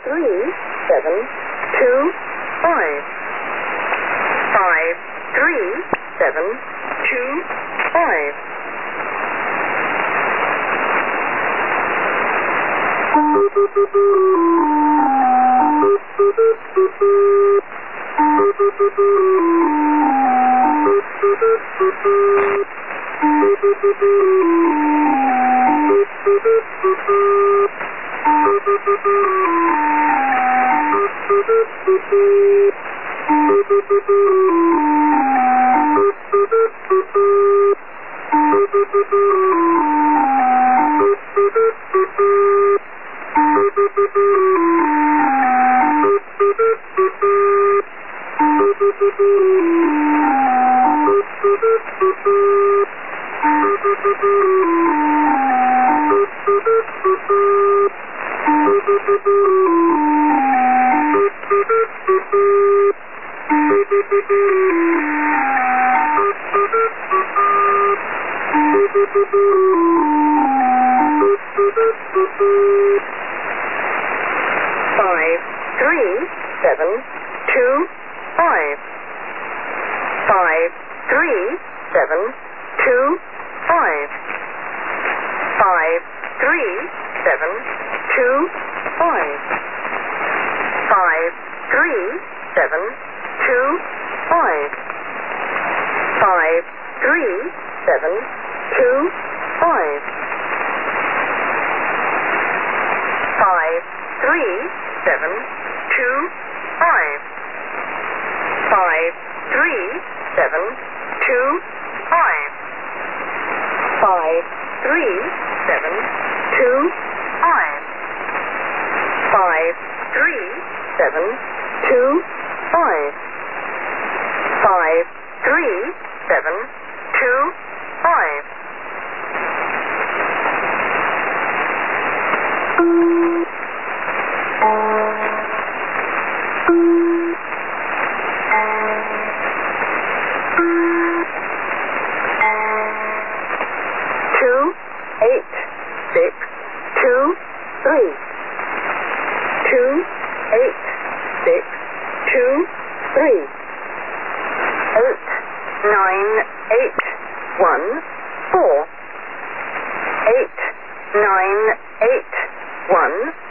3, 7, 2, 5. 5, 3, 7, 2, 5. 5, 3, 7, 2, 5. 5, 3, 7, 2, 5. 5, 3, 7, 2, 5. 5, 3, 7, 2, 5. 5, 3, 7, 2, 5. 5, 3, 7, 2, 5. 5, 3, 7, 2, 5. 5, 3, 7, 2, 5. 5, 3, 7, 2, 5. 5, 3, 7, 2, 5. 2, 8, 6, 2, 3. 2, 8, 6, 2, 3. 8, 9, 8, 1, 4. 8, 9, 8, 1,